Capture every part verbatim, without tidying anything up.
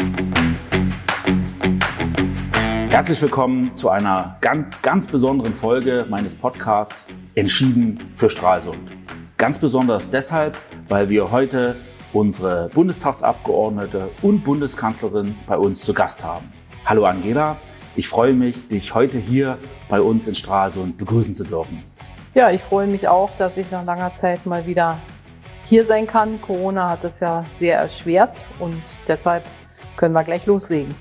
Herzlich willkommen zu einer ganz, ganz besonderen Folge meines Podcasts Entschieden für Stralsund. Ganz besonders deshalb, weil wir heute unsere Bundestagsabgeordnete und Bundeskanzlerin bei uns zu Gast haben. Hallo Angela, ich freue mich, dich heute hier bei uns in Stralsund begrüßen zu dürfen. Ja, ich freue mich auch, dass ich nach langer Zeit mal wieder hier sein kann. Corona hat es ja sehr erschwert und deshalb können wir gleich loslegen.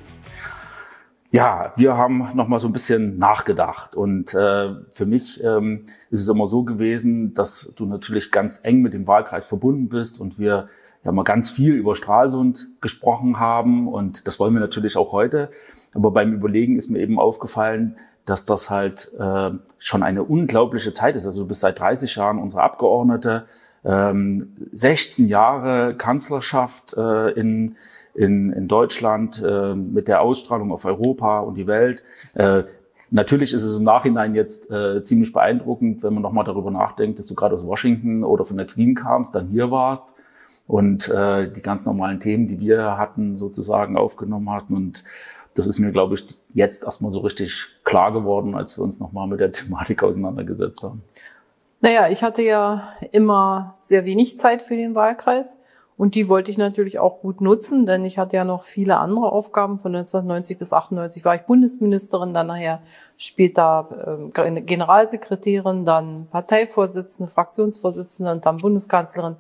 Ja, wir haben noch mal so ein bisschen nachgedacht und äh, für mich ähm, ist es immer so gewesen, dass du natürlich ganz eng mit dem Wahlkreis verbunden bist und wir ja mal ganz viel über Stralsund gesprochen haben und das wollen wir natürlich auch heute. Aber beim Überlegen ist mir eben aufgefallen, dass das halt äh, schon eine unglaubliche Zeit ist. Also du bist seit dreißig Jahren unsere Abgeordnete, ähm, sechzehn Jahre Kanzlerschaft äh, in In, in Deutschland äh, mit der Ausstrahlung auf Europa und die Welt. Äh, natürlich ist es im Nachhinein jetzt äh, ziemlich beeindruckend, wenn man nochmal darüber nachdenkt, dass du gerade aus Washington oder von der Queen kamst, dann hier warst und äh, die ganz normalen Themen, die wir hatten, sozusagen aufgenommen hatten. Und das ist mir, glaube ich, jetzt erstmal so richtig klar geworden, als wir uns nochmal mit der Thematik auseinandergesetzt haben. Naja, ich hatte ja immer sehr wenig Zeit für den Wahlkreis. Und die wollte ich natürlich auch gut nutzen, denn ich hatte ja noch viele andere Aufgaben. Von neunzehnhundertneunzig bis achtundneunzig war ich Bundesministerin, dann nachher später äh, Generalsekretärin, dann Parteivorsitzende, Fraktionsvorsitzende und dann Bundeskanzlerin.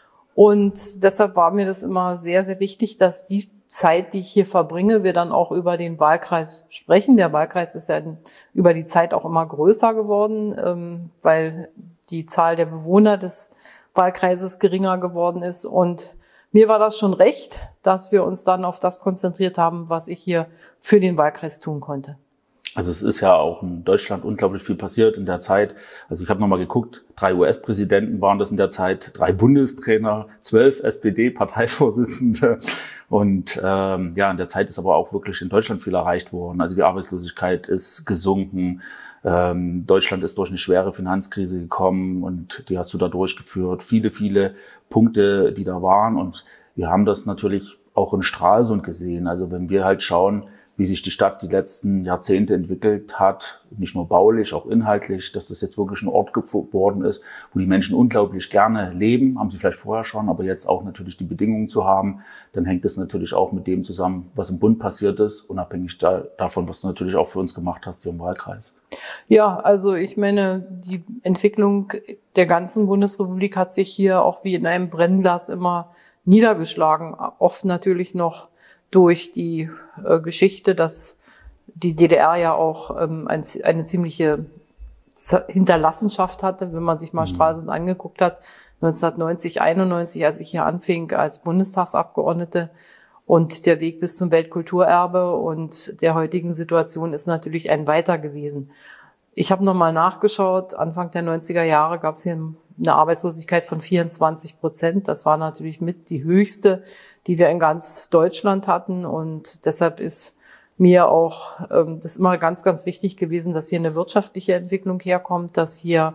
Und deshalb war mir das immer sehr, sehr wichtig, dass die Zeit, die ich hier verbringe, wir dann auch über den Wahlkreis sprechen. Der Wahlkreis ist ja über die Zeit auch immer größer geworden, ähm, weil die Zahl der Bewohner des Wahlkreises geringer geworden ist. Und mir war das schon recht, dass wir uns dann auf das konzentriert haben, was ich hier für den Wahlkreis tun konnte. Also es ist ja auch in Deutschland unglaublich viel passiert in der Zeit. Also ich habe nochmal geguckt, drei U S-Präsidenten waren das in der Zeit, drei Bundestrainer, zwölf S P D-Parteivorsitzende. Und ähm, ja, in der Zeit ist aber auch wirklich in Deutschland viel erreicht worden. Also die Arbeitslosigkeit ist gesunken. Ähm, Deutschland ist durch eine schwere Finanzkrise gekommen und die hast du da durchgeführt. Viele, viele Punkte, die da waren. Und wir haben das natürlich auch in Stralsund gesehen. Also wenn wir halt schauen, wie sich die Stadt die letzten Jahrzehnte entwickelt hat, nicht nur baulich, auch inhaltlich, dass das jetzt wirklich ein Ort geworden ist, wo die Menschen unglaublich gerne leben, haben sie vielleicht vorher schon, aber jetzt auch natürlich die Bedingungen zu haben, dann hängt es natürlich auch mit dem zusammen, was im Bund passiert ist, unabhängig da, davon, was du natürlich auch für uns gemacht hast hier im Wahlkreis. Ja, also ich meine, die Entwicklung der ganzen Bundesrepublik hat sich hier auch wie in einem Brennglas immer niedergeschlagen, oft natürlich noch durch die äh, Geschichte, dass die D D R ja auch ähm, ein, eine ziemliche Z- Hinterlassenschaft hatte, wenn man sich mal mhm. Stralsund angeguckt hat, neunzehnhundertneunzig, einundneunzig, als ich hier anfing als Bundestagsabgeordnete und der Weg bis zum Weltkulturerbe und der heutigen Situation ist natürlich ein weiter gewesen. Ich habe nochmal nachgeschaut, Anfang der neunziger Jahre gab es hier eine Arbeitslosigkeit von vierundzwanzig Prozent. Das war natürlich mit die höchste, die wir in ganz Deutschland hatten. Und deshalb ist mir auch ähm, das immer ganz, ganz wichtig gewesen, dass hier eine wirtschaftliche Entwicklung herkommt, dass hier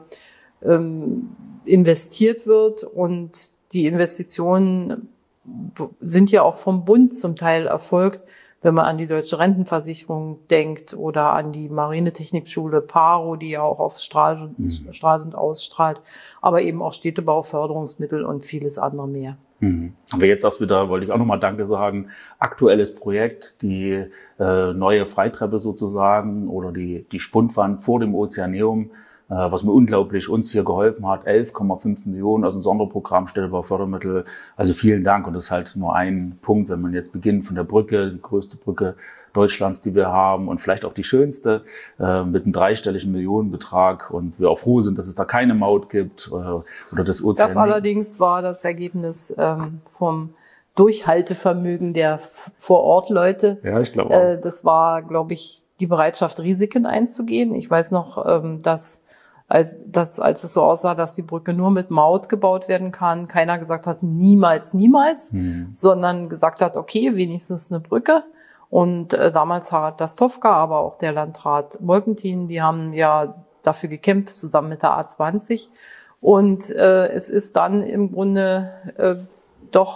ähm, investiert wird. Und die Investitionen sind ja auch vom Bund zum Teil erfolgt, wenn man an die Deutsche Rentenversicherung denkt oder an die Marinetechnikschule PARO, die ja auch auf Stralsund, mhm. Stralsund ausstrahlt, aber eben auch Städtebau, Förderungsmittel und vieles andere mehr. Mhm. Aber jetzt erst wieder, wollte ich auch nochmal Danke sagen, aktuelles Projekt, die äh, neue Freitreppe sozusagen oder die, die Spundwand vor dem Ozeaneum, äh, was mir unglaublich uns hier geholfen hat, elf Komma fünf Millionen aus dem Sonderprogramm Städtebau, Fördermittel. Also vielen Dank und das ist halt nur ein Punkt, wenn man jetzt beginnt von der Brücke, die größte Brücke Deutschlands, die wir haben und vielleicht auch die schönste, äh, mit einem dreistelligen Millionenbetrag und wir auch froh sind, dass es da keine Maut gibt äh, oder das Ozean. Das allerdings war das Ergebnis ähm, vom Durchhaltevermögen der Vor-Ort-Leute. Ja, ich glaube auch. Äh, das war, glaube ich, die Bereitschaft, Risiken einzugehen. Ich weiß noch, ähm, dass als, dass, als es so aussah, dass die Brücke nur mit Maut gebaut werden kann, keiner gesagt hat, niemals, niemals, hm. sondern gesagt hat, okay, wenigstens eine Brücke. Und äh, damals Harald Dastowka, aber auch der Landrat Molkentin, die haben ja dafür gekämpft, zusammen mit der A zwanzig. Und äh, es ist dann im Grunde äh, doch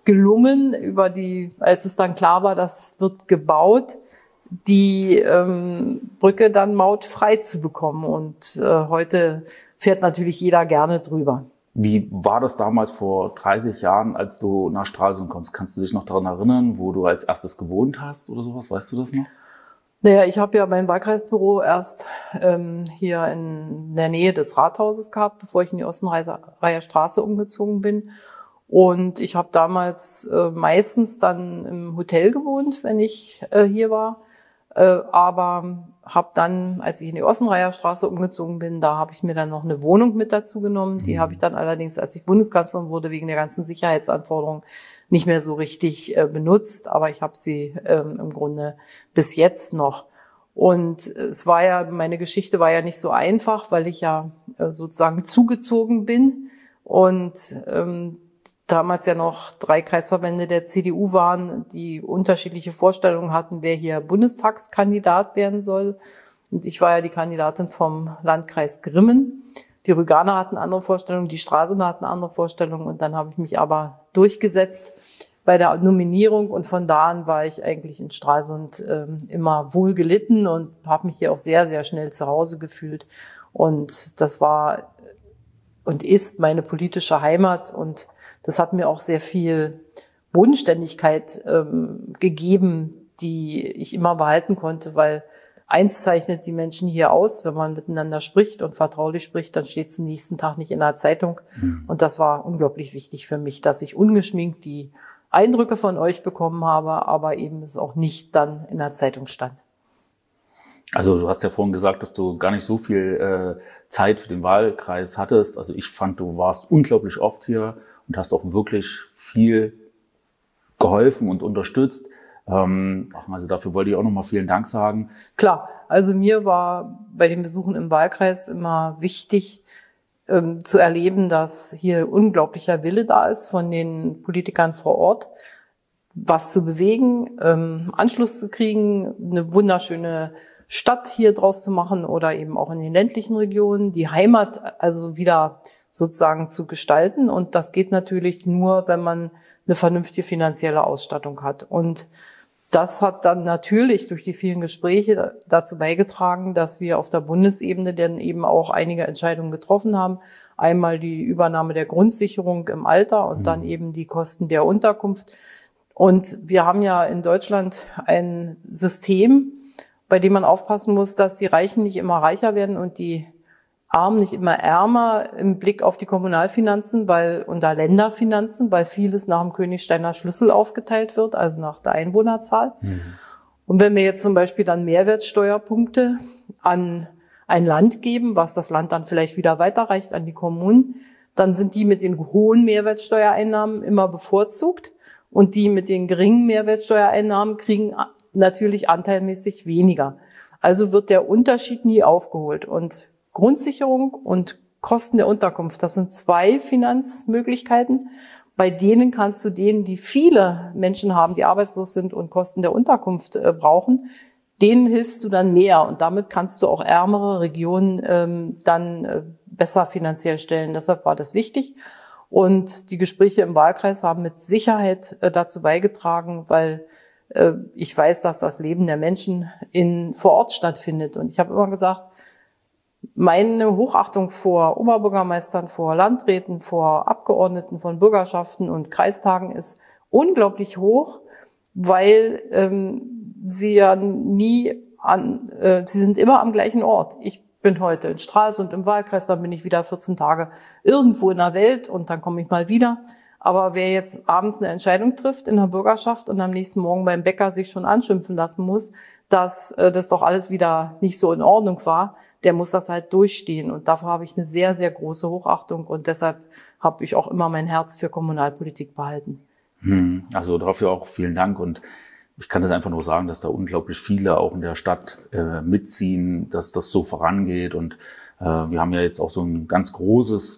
gelungen, über die, als es dann klar war, das wird gebaut, die ähm, Brücke dann mautfrei zu bekommen. Und äh, heute fährt natürlich jeder gerne drüber. Wie war das damals vor dreißig Jahren, als du nach Stralsund kommst? Kannst du dich noch daran erinnern, wo du als erstes gewohnt hast oder sowas? Weißt du das noch? Naja, ich habe ja mein Wahlkreisbüro erst ähm, hier in der Nähe des Rathauses gehabt, bevor ich in die Ostenreiher Straße umgezogen bin. Und ich habe damals äh, meistens dann im Hotel gewohnt, wenn ich äh, hier war. Äh, aber habe dann, als ich in die Ostenreiher Straße umgezogen bin, da habe ich mir dann noch eine Wohnung mit dazu genommen. Die habe ich dann allerdings, als ich Bundeskanzlerin wurde, wegen der ganzen Sicherheitsanforderungen nicht mehr so richtig äh, benutzt. Aber ich habe sie ähm, im Grunde bis jetzt noch. Und es war ja, meine Geschichte war ja nicht so einfach, weil ich ja äh, sozusagen zugezogen bin und ähm, damals ja noch drei Kreisverbände der C D U waren, die unterschiedliche Vorstellungen hatten, wer hier Bundestagskandidat werden soll. Und ich war ja die Kandidatin vom Landkreis Grimmen. Die Rüganer hatten andere Vorstellungen, die Stralsunder hatten andere Vorstellungen. Und dann habe ich mich aber durchgesetzt bei der Nominierung. Und von da an war ich eigentlich in Stralsund äh, immer wohl gelitten und habe mich hier auch sehr, sehr schnell zu Hause gefühlt. Und das war und ist meine politische Heimat. Und das hat mir auch sehr viel Bodenständigkeit ähm, gegeben, die ich immer behalten konnte, weil eins zeichnet die Menschen hier aus, wenn man miteinander spricht und vertraulich spricht, dann steht es den nächsten Tag nicht in der Zeitung. Mhm. Und das war unglaublich wichtig für mich, dass ich ungeschminkt die Eindrücke von euch bekommen habe, aber eben es auch nicht dann in der Zeitung stand. Also du hast ja vorhin gesagt, dass du gar nicht so viel äh, Zeit für den Wahlkreis hattest. Also ich fand, du warst unglaublich oft hier und hast auch wirklich viel geholfen und unterstützt. Ähm, also dafür wollte ich auch nochmal vielen Dank sagen. Klar, also mir war bei den Besuchen im Wahlkreis immer wichtig ähm, zu erleben, dass hier unglaublicher Wille da ist von den Politikern vor Ort, was zu bewegen, ähm, Anschluss zu kriegen, eine wunderschöne Stadt hier draus zu machen oder eben auch in den ländlichen Regionen, die Heimat also wieder sozusagen zu gestalten. Und das geht natürlich nur, wenn man eine vernünftige finanzielle Ausstattung hat. Und das hat dann natürlich durch die vielen Gespräche dazu beigetragen, dass wir auf der Bundesebene dann eben auch einige Entscheidungen getroffen haben. Einmal die Übernahme der Grundsicherung im Alter und dann eben die Kosten der Unterkunft. Und wir haben ja in Deutschland ein System, bei dem man aufpassen muss, dass die Reichen nicht immer reicher werden und die Armen nicht immer ärmer im Blick auf die Kommunalfinanzen, weil unter Länderfinanzen, weil vieles nach dem Königsteiner Schlüssel aufgeteilt wird, also nach der Einwohnerzahl. Mhm. Und wenn wir jetzt zum Beispiel dann Mehrwertsteuerpunkte an ein Land geben, was das Land dann vielleicht wieder weiterreicht an die Kommunen, dann sind die mit den hohen Mehrwertsteuereinnahmen immer bevorzugt und die mit den geringen Mehrwertsteuereinnahmen kriegen natürlich anteilmäßig weniger. Also wird der Unterschied nie aufgeholt. Und Grundsicherung und Kosten der Unterkunft, das sind zwei Finanzmöglichkeiten. Bei denen kannst du denen, die viele Menschen haben, die arbeitslos sind und Kosten der Unterkunft äh, brauchen, denen hilfst du dann mehr. Und damit kannst du auch ärmere Regionen ähm, dann äh, besser finanziell stellen. Deshalb war das wichtig. Und die Gespräche im Wahlkreis haben mit Sicherheit äh, dazu beigetragen, weil äh, ich weiß, dass das Leben der Menschen in vor Ort stattfindet. Und ich habe immer gesagt, meine Hochachtung vor Oberbürgermeistern, vor Landräten, vor Abgeordneten von Bürgerschaften und Kreistagen ist unglaublich hoch, weil ähm, sie ja nie an, äh, sie sind immer am gleichen Ort. Ich bin heute in Stralsund im Wahlkreis, dann bin ich wieder vierzehn Tage irgendwo in der Welt und dann komme ich mal wieder. Aber wer jetzt abends eine Entscheidung trifft in der Bürgerschaft und am nächsten Morgen beim Bäcker sich schon anschimpfen lassen muss, dass äh, das doch alles wieder nicht so in Ordnung war, der muss das halt durchstehen. Und dafür habe ich eine sehr, sehr große Hochachtung und deshalb habe ich auch immer mein Herz für Kommunalpolitik behalten. Hm, also dafür auch vielen Dank. Und ich kann das einfach nur sagen, dass da unglaublich viele auch in der Stadt äh, mitziehen, dass das so vorangeht. Und äh, wir haben ja jetzt auch so ein ganz großes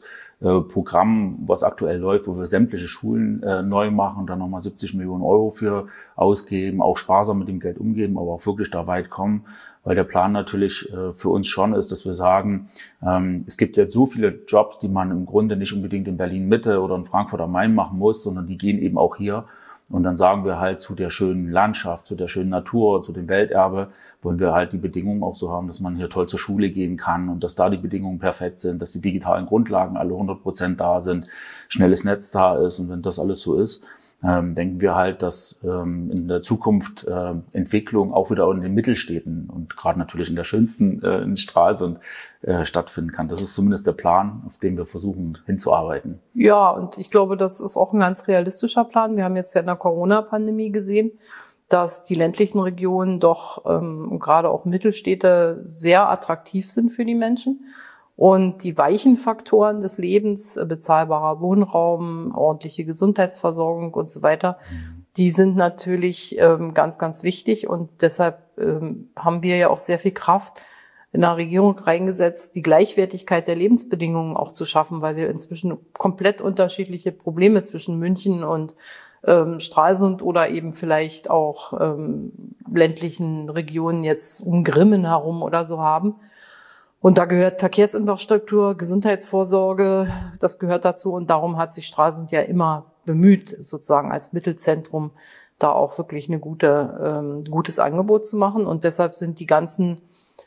äh, Programm, was aktuell läuft, wo wir sämtliche Schulen äh, neu machen, dann nochmal siebzig Millionen Euro für ausgeben, auch sparsam mit dem Geld umgeben, aber auch wirklich da weit kommen, weil der Plan natürlich äh, für uns schon ist, dass wir sagen, ähm, es gibt jetzt so viele Jobs, die man im Grunde nicht unbedingt in Berlin-Mitte oder in Frankfurt am Main machen muss, sondern die gehen eben auch hier. Und dann sagen wir halt zu der schönen Landschaft, zu der schönen Natur, zu dem Welterbe, wollen wir halt die Bedingungen auch so haben, dass man hier toll zur Schule gehen kann und dass da die Bedingungen perfekt sind, dass die digitalen Grundlagen alle hundert Prozent da sind, schnelles Netz da ist. Und wenn das alles so ist, ähm, denken wir halt, dass ähm, in der Zukunft äh, Entwicklung auch wieder in den Mittelstädten und gerade natürlich in der schönsten äh, in Stralsund äh, stattfinden kann. Das ist zumindest der Plan, auf den wir versuchen hinzuarbeiten. Ja, und ich glaube, das ist auch ein ganz realistischer Plan. Wir haben jetzt ja in der Corona-Pandemie gesehen, dass die ländlichen Regionen doch ähm, gerade auch Mittelstädte sehr attraktiv sind für die Menschen. Und die weichen Faktoren des Lebens, bezahlbarer Wohnraum, ordentliche Gesundheitsversorgung und so weiter, die sind natürlich ähm, ganz, ganz wichtig. Und deshalb ähm, haben wir ja auch sehr viel Kraft in der Regierung reingesetzt, die Gleichwertigkeit der Lebensbedingungen auch zu schaffen, weil wir inzwischen komplett unterschiedliche Probleme zwischen München und ähm, Stralsund oder eben vielleicht auch ähm, ländlichen Regionen jetzt um Grimmen herum oder so haben. Und da gehört Verkehrsinfrastruktur, Gesundheitsvorsorge, das gehört dazu. Und darum hat sich Stralsund ja immer bemüht, sozusagen als Mittelzentrum da auch wirklich eine gute, ähm, gutes Angebot zu machen. Und deshalb sind die ganzen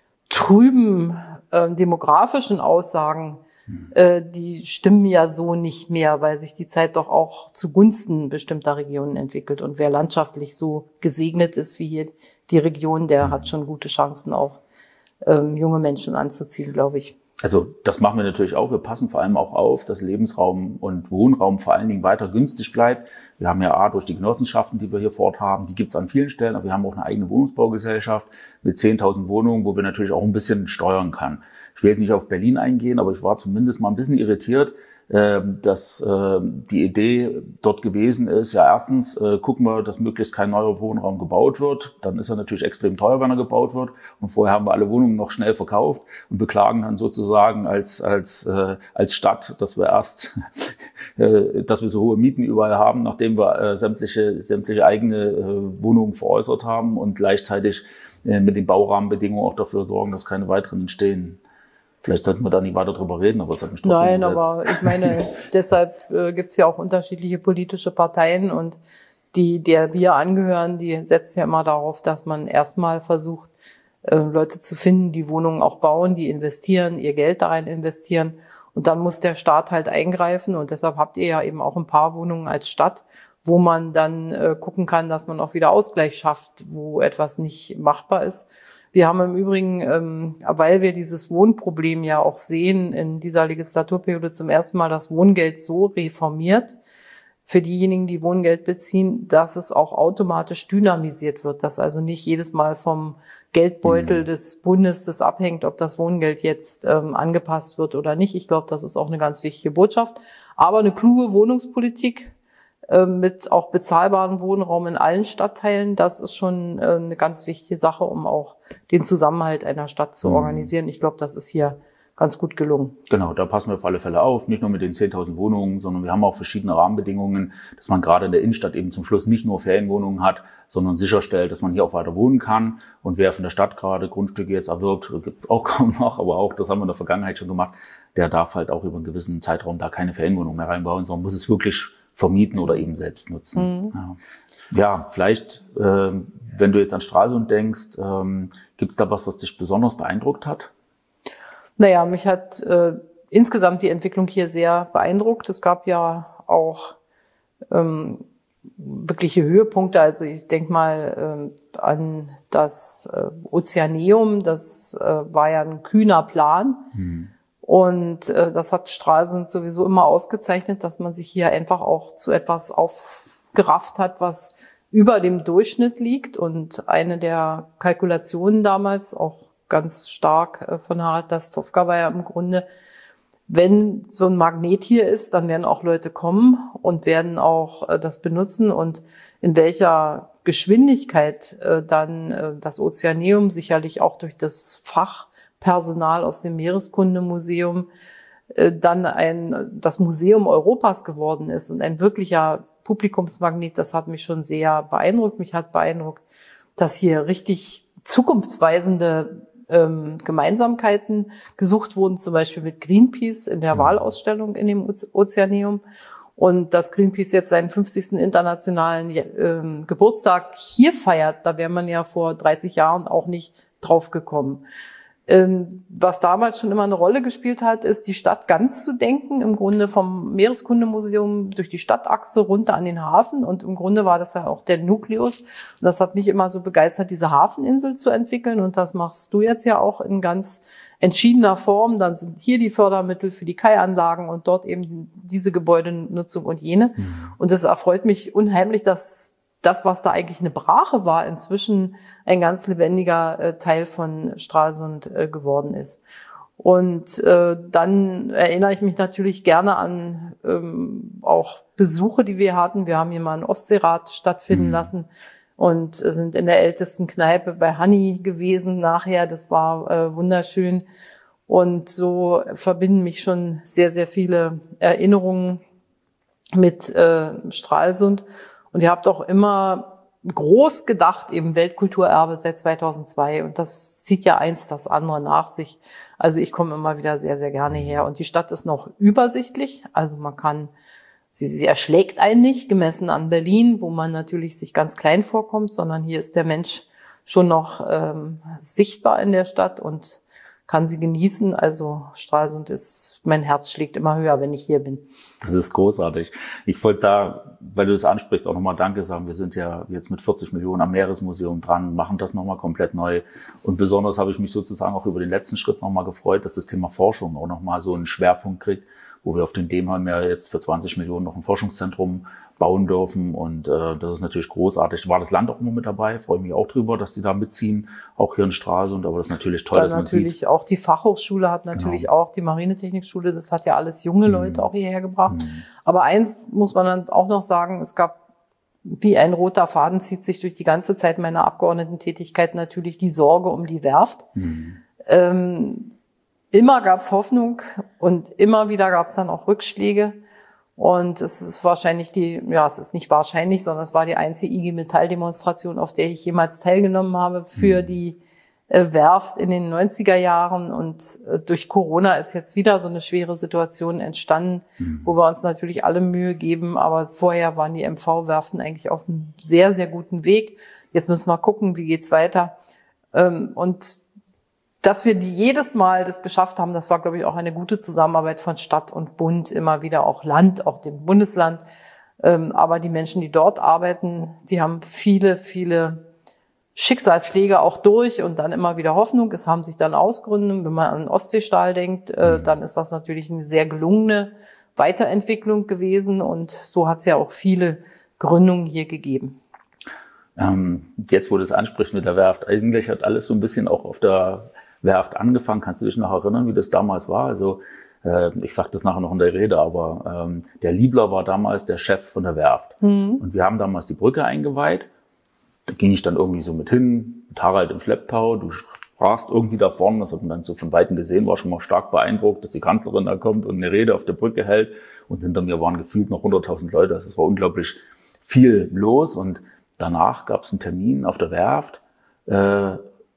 trüben äh, demografischen Aussagen, äh, die stimmen ja so nicht mehr, weil sich die Zeit doch auch zugunsten bestimmter Regionen entwickelt. Und wer landschaftlich so gesegnet ist wie hier die Region, der hat schon gute Chancen auch, Ähm, junge Menschen anzuziehen, glaube ich. Also das machen wir natürlich auch. Wir passen vor allem auch auf, dass Lebensraum und Wohnraum vor allen Dingen weiter günstig bleibt. Wir haben ja A, durch die Genossenschaften, die wir hier vor Ort haben, die gibt es an vielen Stellen, aber wir haben auch eine eigene Wohnungsbaugesellschaft mit zehntausend Wohnungen, wo wir natürlich auch ein bisschen steuern können. Ich will jetzt nicht auf Berlin eingehen, aber ich war zumindest mal ein bisschen irritiert, dass äh, die Idee dort gewesen ist, ja erstens äh, gucken wir, dass möglichst kein neuer Wohnraum gebaut wird. Dann ist er natürlich extrem teuer, wenn er gebaut wird. Und vorher haben wir alle Wohnungen noch schnell verkauft und beklagen dann sozusagen als als äh, als Stadt, dass wir erst, äh, dass wir so hohe Mieten überall haben, nachdem wir äh, sämtliche sämtliche eigene äh, Wohnungen veräußert haben und gleichzeitig äh, mit den Baurahmenbedingungen auch dafür sorgen, dass keine weiteren entstehen. Vielleicht sollten wir da nicht weiter drüber reden, aber es hat mich trotzdem Nein, gesetzt. aber ich meine, deshalb äh, gibt es ja auch unterschiedliche politische Parteien und die, der wir angehören, die setzt ja immer darauf, dass man erstmal versucht, äh, Leute zu finden, die Wohnungen auch bauen, die investieren, ihr Geld da rein investieren. Und dann muss der Staat halt eingreifen. Und deshalb habt ihr ja eben auch ein paar Wohnungen als Stadt, wo man dann äh, gucken kann, dass man auch wieder Ausgleich schafft, wo etwas nicht machbar ist. Wir haben im Übrigen, ähm, weil wir dieses Wohnproblem ja auch sehen, in dieser Legislaturperiode zum ersten Mal das Wohngeld so reformiert, für diejenigen, die Wohngeld beziehen, dass es auch automatisch dynamisiert wird, dass also nicht jedes Mal vom Geldbeutel mhm. des Bundes das abhängt, ob das Wohngeld jetzt ähm, angepasst wird oder nicht. Ich glaube, das ist auch eine ganz wichtige Botschaft. Aber eine kluge Wohnungspolitik mit auch bezahlbaren Wohnraum in allen Stadtteilen, das ist schon eine ganz wichtige Sache, um auch den Zusammenhalt einer Stadt zu organisieren. Ich glaube, das ist hier ganz gut gelungen. Genau, da passen wir auf alle Fälle auf, nicht nur mit den zehntausend Wohnungen, sondern wir haben auch verschiedene Rahmenbedingungen, dass man gerade in der Innenstadt eben zum Schluss nicht nur Ferienwohnungen hat, sondern sicherstellt, dass man hier auch weiter wohnen kann. Und wer von der Stadt gerade Grundstücke jetzt erwirbt, gibt auch kaum noch, aber auch, das haben wir in der Vergangenheit schon gemacht, der darf halt auch über einen gewissen Zeitraum da keine Ferienwohnung mehr reinbauen, sondern muss es wirklich vermieten oder eben selbst nutzen. Mhm. Ja. ja, vielleicht, äh, wenn du jetzt an Stralsund denkst, ähm, gibt es da was, was dich besonders beeindruckt hat? Naja, mich hat äh, insgesamt die Entwicklung hier sehr beeindruckt. Es gab ja auch ähm, wirkliche Höhepunkte. Also ich denke mal äh, an das äh, Ozeaneum. Das äh, war ja ein kühner Plan. Mhm. Und äh, das hat Stralsund sowieso immer ausgezeichnet, dass man sich hier einfach auch zu etwas aufgerafft hat, was über dem Durchschnitt liegt. Und eine der Kalkulationen damals, auch ganz stark äh, von Harald Lastowka, war ja im Grunde, wenn so ein Magnet hier ist, dann werden auch Leute kommen und werden auch äh, das benutzen. Und in welcher Geschwindigkeit äh, dann äh, das Ozeaneum sicherlich auch durch das Fach Personal aus dem Meereskundemuseum äh, dann ein das Museum Europas geworden ist und ein wirklicher Publikumsmagnet, das hat mich schon sehr beeindruckt. Mich hat beeindruckt, dass hier richtig zukunftsweisende ähm, Gemeinsamkeiten gesucht wurden, zum Beispiel mit Greenpeace in der Wahlausstellung in dem Ozeaneum. Und dass Greenpeace jetzt seinen fünfzigsten internationalen ähm, Geburtstag hier feiert, da wäre man ja vor dreißig Jahren auch nicht drauf gekommen. Ähm, was damals schon immer eine Rolle gespielt hat, ist, die Stadt ganz zu denken, im Grunde vom Meereskundemuseum durch die Stadtachse runter an den Hafen. Und im Grunde war das ja auch der Nukleus. Und das hat mich immer so begeistert, diese Hafeninsel zu entwickeln. Und das machst du jetzt ja auch in ganz entschiedener Form. Dann sind hier die Fördermittel für die Kaianlagen und dort eben diese Gebäudenutzung und jene. Mhm. Und es erfreut mich unheimlich, dass das, was da eigentlich eine Brache war, inzwischen ein ganz lebendiger äh, Teil von Stralsund äh, geworden ist. Und äh, dann erinnere ich mich natürlich gerne an ähm, auch Besuche, die wir hatten. Wir haben hier mal ein Ostseerad stattfinden mhm. lassen und sind in der ältesten Kneipe bei Hanni gewesen nachher. Das war äh, wunderschön. Und so verbinden mich schon sehr, sehr viele Erinnerungen mit äh, Stralsund. Und ihr habt auch immer groß gedacht, eben Weltkulturerbe seit zweitausendzwei. Und das zieht ja eins das andere nach sich. Also ich komme immer wieder sehr, sehr gerne her. Und die Stadt ist noch übersichtlich. Also man kann, sie, sie erschlägt einen nicht, gemessen an Berlin, wo man natürlich sich ganz klein vorkommt, sondern hier ist der Mensch schon noch ähm, sichtbar in der Stadt und kann sie genießen. Also Stralsund ist, mein Herz schlägt immer höher, wenn ich hier bin. Das ist großartig. Ich wollte da, weil du das ansprichst, auch nochmal Danke sagen. Wir sind ja jetzt mit vierzig Millionen am Meeresmuseum dran, machen das nochmal komplett neu. Und besonders habe ich mich sozusagen auch über den letzten Schritt nochmal gefreut, dass das Thema Forschung auch nochmal so einen Schwerpunkt kriegt, wo wir auf den Demheim ja jetzt für zwanzig Millionen noch ein Forschungszentrum bauen dürfen. Und äh, das ist natürlich großartig. War das Land auch immer mit dabei? Freue mich auch drüber, dass die da mitziehen, auch hier in Stralsund. Aber das ist natürlich toll, ja, dass man sieht. Natürlich auch die Fachhochschule hat natürlich genau. auch die Marinetechnikschule. Das hat ja alles junge Leute mhm. auch hierher gebracht. Mhm. Aber eins muss man dann auch noch sagen, es gab, wie ein roter Faden zieht sich durch die ganze Zeit meiner Abgeordnetentätigkeit natürlich die Sorge um die Werft. Mhm. Ähm, immer gab es Hoffnung und immer wieder gab es dann auch Rückschläge. Und es ist wahrscheinlich die, ja, es ist nicht wahrscheinlich, sondern es war die einzige I G Metall-Demonstration, auf der ich jemals teilgenommen habe für die äh, Werft in den neunziger Jahren. Und äh, durch Corona ist jetzt wieder so eine schwere Situation entstanden, mhm. wo wir uns natürlich alle Mühe geben. Aber vorher waren die M V-Werften eigentlich auf einem sehr, sehr guten Weg. Jetzt müssen wir gucken, wie geht's weiter. Ähm, und dass wir die jedes Mal das geschafft haben, das war, glaube ich, auch eine gute Zusammenarbeit von Stadt und Bund, immer wieder auch Land, auch dem Bundesland. Ähm, aber die Menschen, die dort arbeiten, die haben viele, viele Schicksalsschläge auch durch und dann immer wieder Hoffnung. Es haben sich dann Ausgründe. Wenn man an Ostseestahl denkt, äh, dann ist das natürlich eine sehr gelungene Weiterentwicklung gewesen. Und so hat es ja auch viele Gründungen hier gegeben. Ähm, jetzt, wo du es ansprichst mit der Werft, eigentlich hat alles so ein bisschen auch auf der Werft angefangen. Kannst du dich noch erinnern, wie das damals war? Also äh, ich sage das nachher noch in der Rede, aber ähm, der Liebler war damals der Chef von der Werft. Mhm. Und wir haben damals die Brücke eingeweiht. Da ging ich dann irgendwie so mit hin, mit Harald im Schlepptau. Du sprachst irgendwie da vorne, das hat man dann so von Weitem gesehen, war schon mal stark beeindruckt, dass die Kanzlerin da kommt und eine Rede auf der Brücke hält. Und hinter mir waren gefühlt noch hunderttausend Leute. Das war unglaublich viel los. Und danach gab es einen Termin auf der Werft. Äh,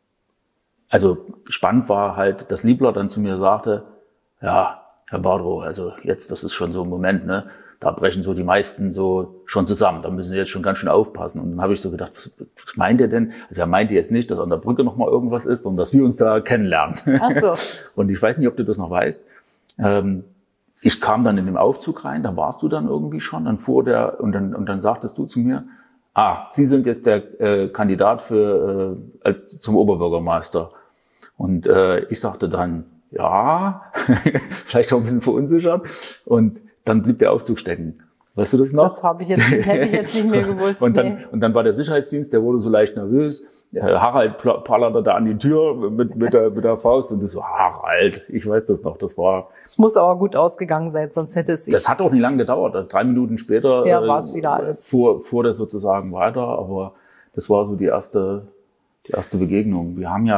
also spannend war halt, dass Liebler dann zu mir sagte, ja, Herr Bardrow, also jetzt, das ist schon so ein Moment, ne, da brechen so die meisten so schon zusammen, da müssen Sie jetzt schon ganz schön aufpassen. Und dann habe ich so gedacht, was, was meint er denn? Also er meinte jetzt nicht, dass an der Brücke nochmal irgendwas ist, sondern dass wir uns da kennenlernen. Ach so. Und ich weiß nicht, ob du das noch weißt. Ähm, ich kam dann in den Aufzug rein, da warst du dann irgendwie schon, dann fuhr der, und dann, und dann sagtest du zu mir, ah, Sie sind jetzt der äh, Kandidat für äh, als zum Oberbürgermeister. Und äh, ich sagte dann, ja, vielleicht auch ein bisschen verunsichert. Und dann blieb der Aufzug stecken. Weißt du das noch? Das habe ich jetzt, hätte ich jetzt nicht mehr gewusst. und, dann, nee. und dann war der Sicherheitsdienst, der wurde so leicht nervös. Harald pallerte da an die Tür mit, mit, der, mit der Faust. Und du so, Harald, ich weiß das noch, das war... Es muss aber gut ausgegangen sein, sonst hätte es sich... Das hat auch nicht lange gedauert. Drei Minuten später ja, war es wieder alles. Fuhr, fuhr das sozusagen weiter. Aber das war so die erste, die erste Begegnung. Wir haben ja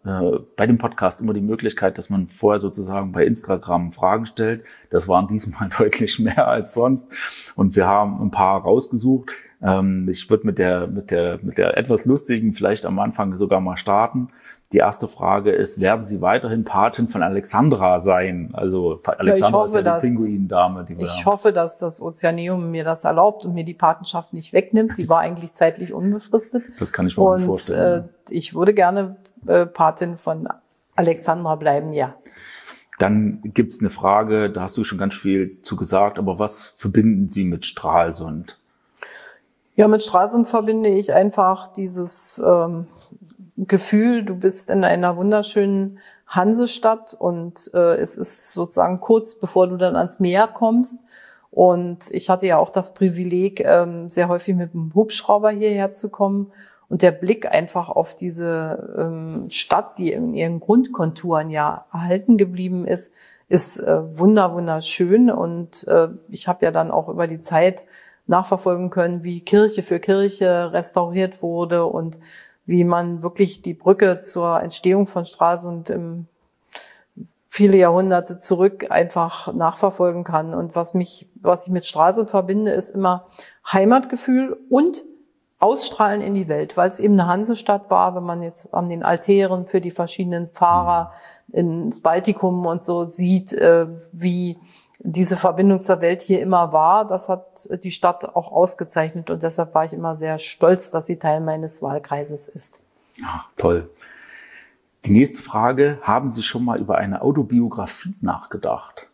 äh, bei dem Podcast immer die Möglichkeit, dass man vorher sozusagen bei Instagram Fragen stellt. Das waren diesmal deutlich mehr als sonst. Und wir haben ein paar rausgesucht. Ähm, ich würde mit der, mit der, mit der etwas lustigen vielleicht am Anfang sogar mal starten. Die erste Frage ist, werden Sie weiterhin Patin von Alexandra sein? Also Alexandra ja, hoffe, ist ja die Pinguindame. Die wir ich haben. hoffe, dass das Ozeaneum mir das erlaubt und mir die Patenschaft nicht wegnimmt. Die war eigentlich zeitlich unbefristet. Das kann ich mir und, vorstellen. Und äh, ich würde gerne äh, Patin von Alexandra bleiben, ja. Dann gibt's eine Frage, da hast du schon ganz viel zu gesagt, aber was verbinden Sie mit Stralsund? Ja, mit Stralsund verbinde ich einfach dieses ähm, Gefühl, du bist in einer wunderschönen Hansestadt und äh, es ist sozusagen kurz bevor du dann ans Meer kommst. Und ich hatte ja auch das Privileg, ähm, sehr häufig mit dem Hubschrauber hierher zu kommen. Und der Blick einfach auf diese ähm, Stadt, die in ihren Grundkonturen ja erhalten geblieben ist, ist äh, wunder wunderschön. Und äh, ich habe ja dann auch über die Zeit nachverfolgen können, wie Kirche für Kirche restauriert wurde und wie man wirklich die Brücke zur Entstehung von Stralsund im viele Jahrhunderte zurück einfach nachverfolgen kann. Und was mich, was ich mit Stralsund verbinde, ist immer Heimatgefühl und Ausstrahlen in die Welt, weil es eben eine Hansestadt war, wenn man jetzt an den Altären für die verschiedenen Fahrer ins Baltikum und so sieht, äh, wie diese Verbindung zur Welt hier immer war. Das hat die Stadt auch ausgezeichnet und deshalb war ich immer sehr stolz, dass sie Teil meines Wahlkreises ist. Ja, toll. Die nächste Frage, haben Sie schon mal über eine Autobiografie nachgedacht?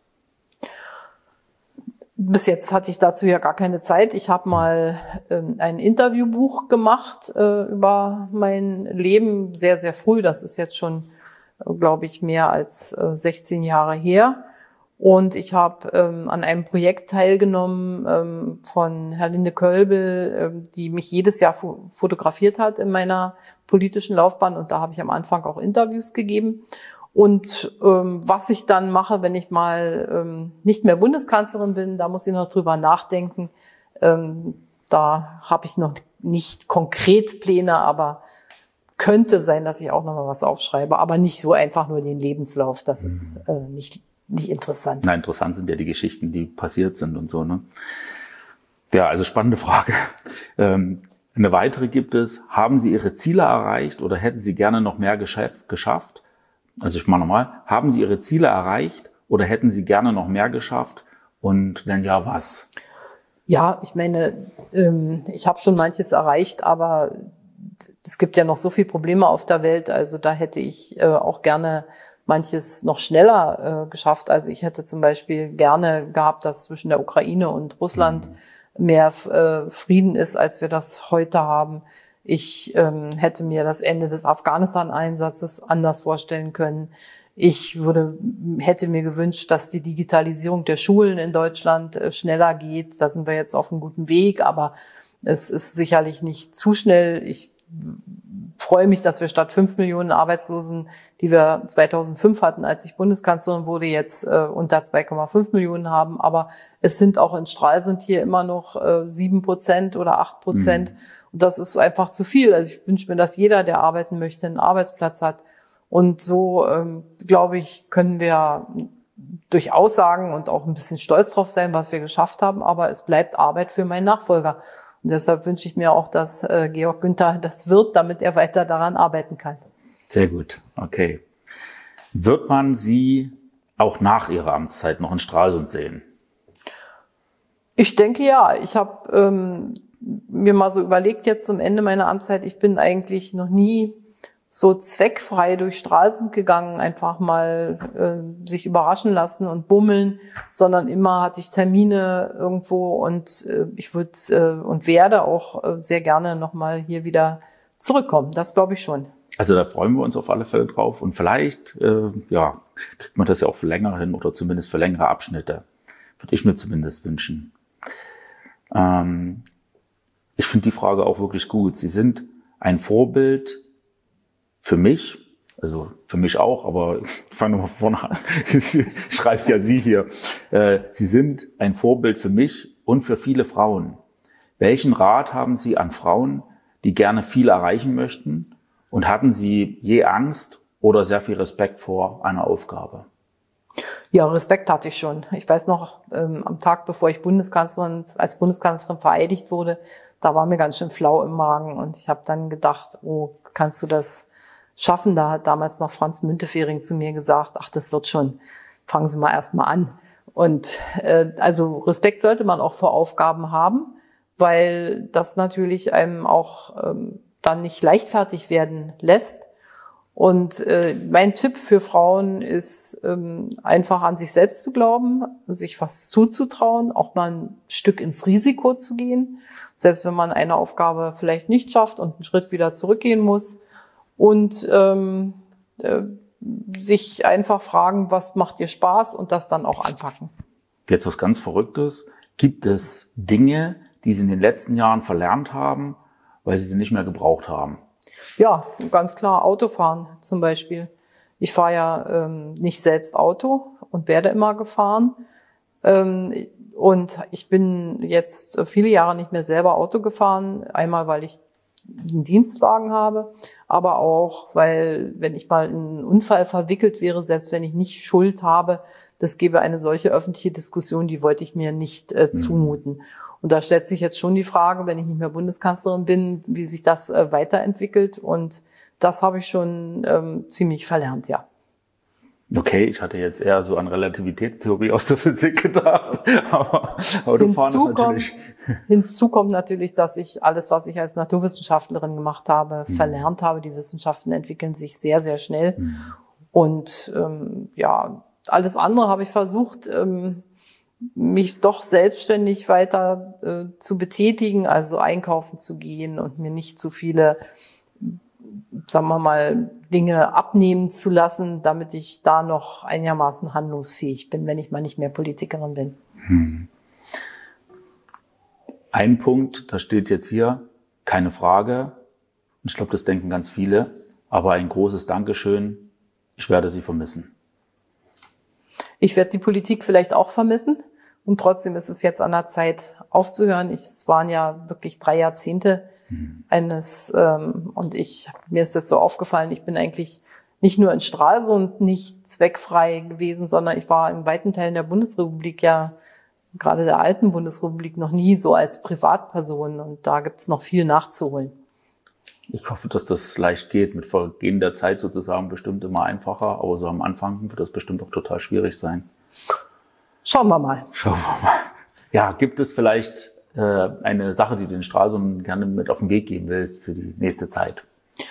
Bis jetzt hatte ich dazu ja gar keine Zeit. Ich habe mal ähm, ein Interviewbuch gemacht äh, über mein Leben, sehr, sehr früh. Das ist jetzt schon, äh, glaube ich, mehr als äh, sechzehn Jahre her. Und ich habe ähm, an einem Projekt teilgenommen ähm, von Herlinde Kölbel, ähm, die mich jedes Jahr fo- fotografiert hat in meiner politischen Laufbahn. Und da habe ich am Anfang auch Interviews gegeben. Und ähm, was ich dann mache, wenn ich mal ähm, nicht mehr Bundeskanzlerin bin, da muss ich noch drüber nachdenken. Ähm, da habe ich noch nicht konkret Pläne, aber könnte sein, dass ich auch noch mal was aufschreibe. Aber nicht so einfach nur den Lebenslauf. Das mhm. ist äh, nicht nicht interessant. Nein, interessant sind ja die Geschichten, die passiert sind und so, ne? Ja, also spannende Frage. Ähm, eine weitere gibt es, haben Sie Ihre Ziele erreicht oder hätten Sie gerne noch mehr geschafft? geschafft? Also ich mache nochmal, haben Sie Ihre Ziele erreicht oder hätten Sie gerne noch mehr geschafft? Und wenn ja, was? Ja, ich meine, ähm, ich habe schon manches erreicht, aber es gibt ja noch so viele Probleme auf der Welt, also da hätte ich äh, auch gerne manches noch schneller äh, geschafft. Also ich hätte zum Beispiel gerne gehabt, dass zwischen der Ukraine und Russland mhm. mehr äh, Frieden ist, als wir das heute haben. Ich ähm, hätte mir das Ende des Afghanistan-Einsatzes anders vorstellen können. Ich würde, hätte mir gewünscht, dass die Digitalisierung der Schulen in Deutschland äh, schneller geht. Da sind wir jetzt auf einem guten Weg, aber es ist sicherlich nicht zu schnell. Ich freue mich, dass wir statt fünf Millionen Arbeitslosen, die wir zweitausendfünf hatten, als ich Bundeskanzlerin wurde, jetzt äh, unter zwei Komma fünf Millionen haben. Aber es sind auch in Stralsund hier immer noch äh, sieben Prozent oder acht Prozent. Mhm. Und das ist einfach zu viel. Also ich wünsche mir, dass jeder, der arbeiten möchte, einen Arbeitsplatz hat. Und so, ähm, glaube ich, können wir durchaus sagen und auch ein bisschen stolz drauf sein, was wir geschafft haben. Aber es bleibt Arbeit für meinen Nachfolger. Und deshalb wünsche ich mir auch, dass äh, Georg Günther das wird, damit er weiter daran arbeiten kann. Sehr gut, okay. Wird man Sie auch nach Ihrer Amtszeit noch in Stralsund sehen? Ich denke ja. Ich habe ähm, mir mal so überlegt jetzt zum Ende meiner Amtszeit, ich bin eigentlich noch nie so zweckfrei durch Stralsund gegangen, einfach mal äh, sich überraschen lassen und bummeln, sondern immer hatte ich Termine irgendwo und äh, ich würde äh, und werde auch äh, sehr gerne nochmal hier wieder zurückkommen. Das glaube ich schon. Also da freuen wir uns auf alle Fälle drauf und vielleicht äh, ja kriegt man das ja auch für länger hin oder zumindest für längere Abschnitte. Würde ich mir zumindest wünschen. Ähm, ich finde die Frage auch wirklich gut. Sie sind ein Vorbild für mich, also für mich auch, aber ich fange nochmal vorne an. Schreibt ja sie hier. Äh, Sie sind ein Vorbild für mich und für viele Frauen. Welchen Rat haben Sie an Frauen, die gerne viel erreichen möchten? Und hatten Sie je Angst oder sehr viel Respekt vor einer Aufgabe? Ja, Respekt hatte ich schon. Ich weiß noch, ähm, am Tag, bevor ich Bundeskanzlerin, als Bundeskanzlerin vereidigt wurde, da war mir ganz schön flau im Magen. Und ich habe dann gedacht, oh, kannst du das schaffen? Da hat damals noch Franz Müntefering zu mir gesagt, ach, das wird schon, fangen Sie mal erst mal an. Und äh, also Respekt sollte man auch vor Aufgaben haben, weil das natürlich einem auch ähm, dann nicht leichtfertig werden lässt. Und äh, mein Tipp für Frauen ist, ähm, einfach an sich selbst zu glauben, sich was zuzutrauen, auch mal ein Stück ins Risiko zu gehen, selbst wenn man eine Aufgabe vielleicht nicht schafft und einen Schritt wieder zurückgehen muss. Und ähm, äh, sich einfach fragen, was macht dir Spaß und das dann auch anpacken. Jetzt was ganz Verrücktes. Gibt es Dinge, die Sie in den letzten Jahren verlernt haben, weil Sie sie nicht mehr gebraucht haben? Ja, ganz klar, Autofahren zum Beispiel. Ich fahre ja ähm, nicht selbst Auto und werde immer gefahren. Ähm, und ich bin jetzt viele Jahre nicht mehr selber Auto gefahren. Einmal, weil ich einen Dienstwagen habe, aber auch, weil, wenn ich mal in einen Unfall verwickelt wäre, selbst wenn ich nicht Schuld habe, das gäbe eine solche öffentliche Diskussion, die wollte ich mir nicht äh, zumuten. Und da stellt sich jetzt schon die Frage, wenn ich nicht mehr Bundeskanzlerin bin, wie sich das äh, weiterentwickelt. Und das habe ich schon ähm, ziemlich verlernt, ja. Okay, ich hatte jetzt eher so an Relativitätstheorie aus der Physik gedacht, aber Autofahren hinzu ist natürlich... Kommt, hinzu kommt natürlich, dass ich alles, was ich als Naturwissenschaftlerin gemacht habe, mhm. verlernt habe. Die Wissenschaften entwickeln sich sehr, sehr schnell. Mhm. Und ähm, ja, alles andere habe ich versucht, ähm, mich doch selbstständig weiter äh, zu betätigen, also einkaufen zu gehen und mir nicht zu viele, sagen wir mal, Dinge abnehmen zu lassen, damit ich da noch einigermaßen handlungsfähig bin, wenn ich mal nicht mehr Politikerin bin. Hm. Ein Punkt, da steht jetzt hier, keine Frage, und ich glaube, das denken ganz viele, aber ein großes Dankeschön, ich werde Sie vermissen. Ich werde die Politik vielleicht auch vermissen. Und trotzdem ist es jetzt an der Zeit aufzuhören. Ich, es waren ja wirklich drei Jahrzehnte mhm. eines, ähm, und ich, mir ist jetzt so aufgefallen, ich bin eigentlich nicht nur in Stralsund nicht zweckfrei gewesen, sondern ich war in weiten Teilen der Bundesrepublik, ja, gerade der alten Bundesrepublik, noch nie so als Privatperson. Und da gibt's noch viel nachzuholen. Ich hoffe, dass das leicht geht, mit Vergehen der Zeit sozusagen bestimmt immer einfacher, aber so am Anfang wird das bestimmt auch total schwierig sein. Schauen wir mal. Schauen wir mal. Ja, gibt es vielleicht äh, eine Sache, die du den Stralsund gerne mit auf den Weg geben willst für die nächste Zeit?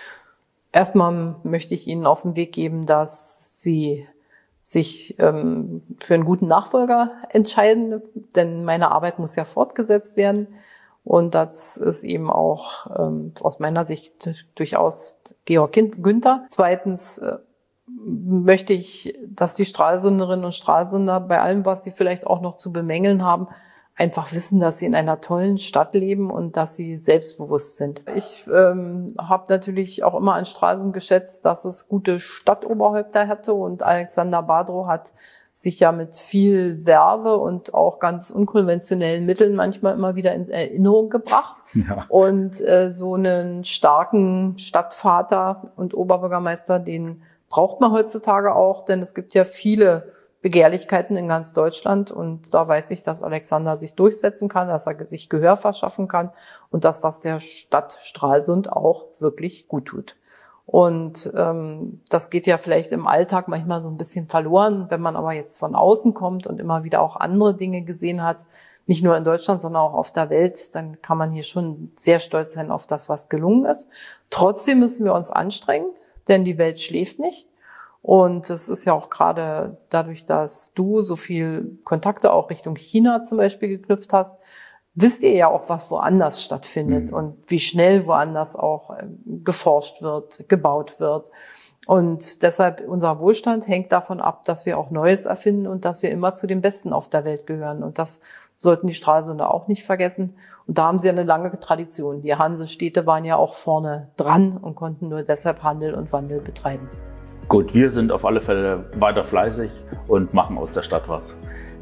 Erstmal möchte ich Ihnen auf den Weg geben, dass Sie sich ähm, für einen guten Nachfolger entscheiden, denn meine Arbeit muss ja fortgesetzt werden. Und das ist eben auch ähm, aus meiner Sicht durchaus Georg Günther. Zweitens äh, möchte ich, dass die Stralsunderinnen und Stralsunder bei allem, was sie vielleicht auch noch zu bemängeln haben, einfach wissen, dass sie in einer tollen Stadt leben und dass sie selbstbewusst sind. Ich ähm, habe natürlich auch immer an Stralsund geschätzt, dass es gute Stadtoberhäupter hatte, und Alexander Badrow hat sich ja mit viel Werbe und auch ganz unkonventionellen Mitteln manchmal immer wieder in Erinnerung gebracht. Ja. Und äh, so einen starken Stadtvater und Oberbürgermeister, den braucht man heutzutage auch, denn es gibt ja viele Begehrlichkeiten in ganz Deutschland, und da weiß ich, dass Alexander sich durchsetzen kann, dass er sich Gehör verschaffen kann und dass das der Stadt Stralsund auch wirklich gut tut. Und ähm, das geht ja vielleicht im Alltag manchmal so ein bisschen verloren, wenn man aber jetzt von außen kommt und immer wieder auch andere Dinge gesehen hat, nicht nur in Deutschland, sondern auch auf der Welt, dann kann man hier schon sehr stolz sein auf das, was gelungen ist. Trotzdem müssen wir uns anstrengen, denn die Welt schläft nicht. Und es ist ja auch gerade dadurch, dass du so viel Kontakte auch Richtung China zum Beispiel geknüpft hast, wisst ihr ja auch, was woanders stattfindet, mhm. und wie schnell woanders auch geforscht wird, gebaut wird. Und deshalb, unser Wohlstand hängt davon ab, dass wir auch Neues erfinden und dass wir immer zu den Besten auf der Welt gehören. Und das sollten die Stralsunder auch nicht vergessen. Und da haben sie eine lange Tradition. Die Hansestädte waren ja auch vorne dran und konnten nur deshalb Handel und Wandel betreiben. Gut, wir sind auf alle Fälle weiter fleißig und machen aus der Stadt was.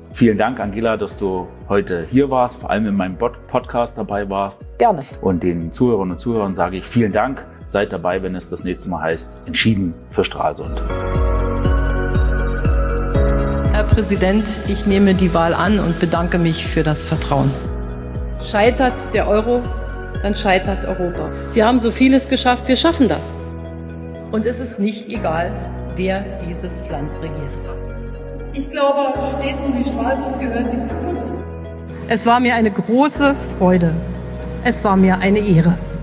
Vielen Dank, Angela, dass du heute hier warst, vor allem in meinem Podcast dabei warst. Gerne. Und den Zuhörerinnen und Zuhörern sage ich vielen Dank. Seid dabei, wenn es das nächste Mal heißt, entschieden für Stralsund. Herr Präsident, ich nehme die Wahl an und bedanke mich für das Vertrauen. Scheitert der Euro, dann scheitert Europa. Wir haben so vieles geschafft, wir schaffen das. Und es ist nicht egal, wer dieses Land regiert. Ich glaube, Städten wie Stralsund gehört die Zukunft. Es war mir eine große Freude. Es war mir eine Ehre.